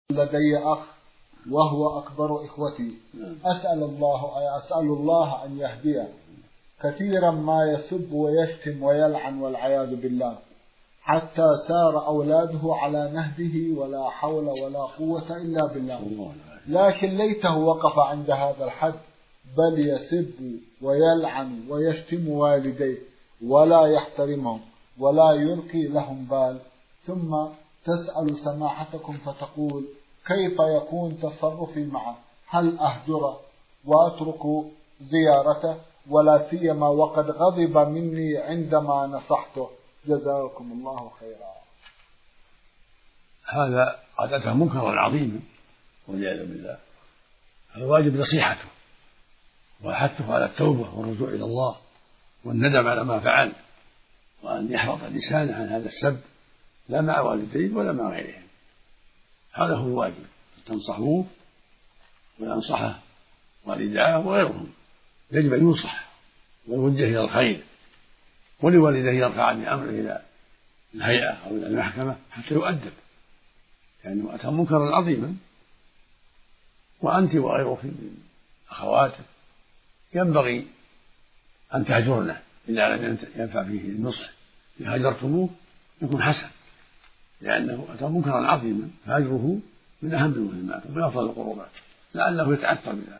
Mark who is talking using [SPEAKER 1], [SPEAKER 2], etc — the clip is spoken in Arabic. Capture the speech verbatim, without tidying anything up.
[SPEAKER 1] لدي أخ وهو أكبر إخوتي، أسأل الله أسأل الله أن يهديه. كثيرا ما يسب ويشتم ويلعن والعياذ بالله، حتى سار أولاده على نهجه، ولا حول ولا قوة إلا بالله. لكن ليته وقف عند هذا الحد، بل يسب ويلعن ويشتم والديه ولا يحترمهم ولا يلقي لهم بال. ثم تسأل سماحتكم فتقول: كيف يكون تصرفي معه؟ هل أهجره وأترك زيارته؟ ولا سيما وقد غضب مني عندما نصحته. جزاكم الله خيرا.
[SPEAKER 2] هذا قد أتى منكرا عظيما والعياذ بالله، الواجب نصيحته وحثه على التوبة والرجوع إلى الله والندم على ما فعل، وأن يحفظ لسانه عن هذا السب، لا مع والديه ولا مع غيرهم. هذا هو الواجب، تنصحوه وينصحه والداه وغيرهم. يجب أن ينصح ويوجه إلى الخير، ولوالديه يرفع عن أمره إلى الهيئة أو إلى المحكمة حتى يؤدب، لأنه أتى منكرا عظيما. وأنت وغيرك من أخواتك ينبغي أن تهجرنه إذا لم ينفع فيه النصح. إذا هجرتموه يكون حسن، لأنه أتى منكرا عظيما، فهجره من أهم المهمات ومن أفضل القربات، لعله يتأثر بذلك.